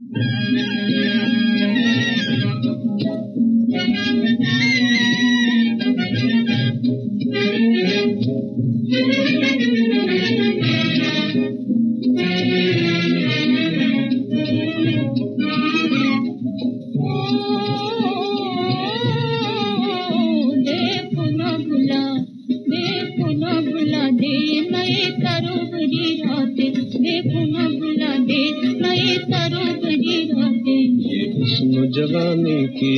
जवानी की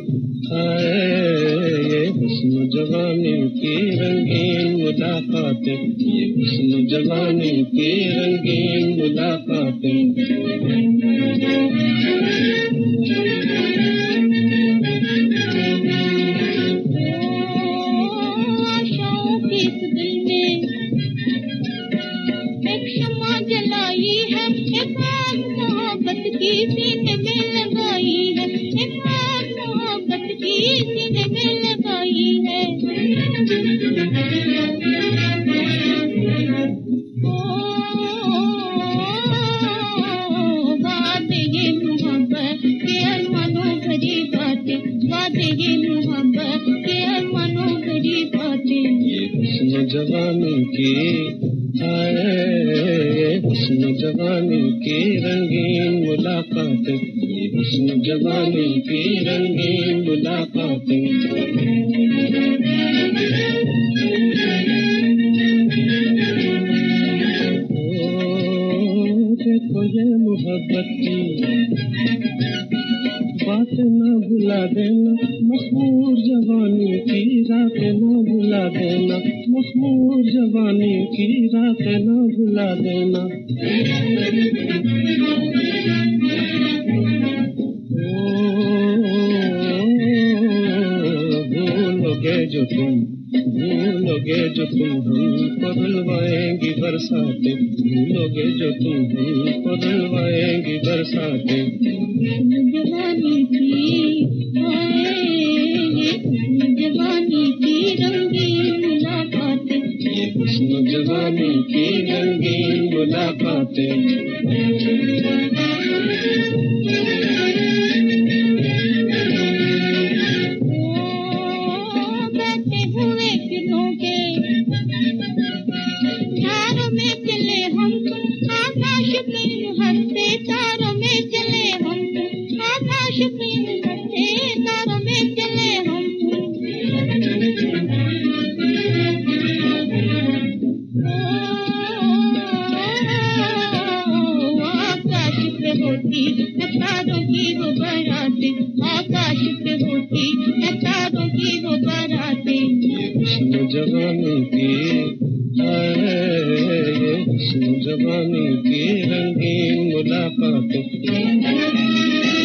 ये हुस्न जवानी की रंगीन मुलाकातें, ये हुस्न जवानी की रंगीन मुलाकातें। आशाओं की इस दिल में एक शम्मा जलाई है, एक आग मोहब्बत की सीने में लगाई है, एक आग मोहब्बत की सीने में लगाई है। बातें ये मोहब्बत के अरमानों भरी बातें, बातें ये मोहब्बत के अरमानों भरी बातें। ये हुस्न जवानी की हुस्न जवानी की रंगीन मुलाकातें, ये हुस्न जवानी की रंगीन मुलाकातें। देखो ये मोहब्बत की बात न भुला देना, मखमूर जवानी की रात न भुला देना, मखमूर जवानी की रात न भुला देना। भूलोगे जो तुम हमको रुलवाएंगी बरसातें, भूलोगे जो तुम हमको रुलवाएंगी बरसातें। जवानी की जवानी की रंगीन मुलाकातें, ये हुस्न जवानी की रंगीन मुलाकातें। बैठे हुए दिनों के तारों में चले हम, आकाश पे हंसते तारों में चले हम, आकाश पे हंसते तारों में चले हम। आकाश पे होती है तारों की वो बारातें, आकाश पे होती है तारों की वो बारातें। हुस्न जवानी की ये हुस्न जवानी की रंगीन मुलाकातें।